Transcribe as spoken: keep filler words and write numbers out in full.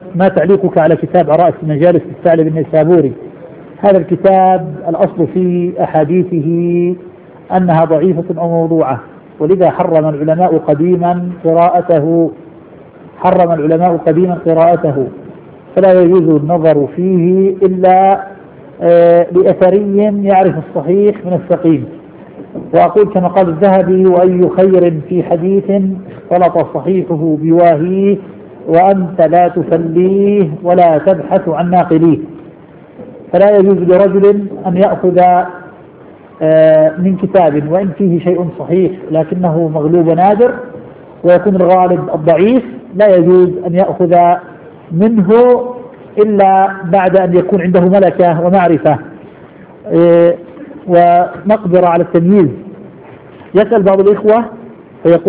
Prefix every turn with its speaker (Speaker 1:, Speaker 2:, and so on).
Speaker 1: ما تعليقك على كتاب عرائس مجالس الثعلب النيسابوري؟ هذا الكتاب الأصل في أحاديثه أنها ضعيفة أو موضوعة، ولذا حرم العلماء قديما قراءته حرم العلماء قديما قراءته فلا يجوز النظر فيه إلا آه لأثري يعرف الصحيح من السقيم. وأقول كما قال الذهبي: وأي خير في حديث اختلط صحيحه بواهيه وأنت لا تفليه ولا تبحث عن ناقليه. فلا يجوز لرجل أن يأخذ آه من كتاب وإن فيه شيء صحيح لكنه مغلوب نادر ويكون الغالب الضعيف، لا يجوز أن يأخذ منه إلا بعد أن يكون عنده ملكة ومعرفة آه ومقدرة على التمييز. يسأل بعض الإخوة فيقول: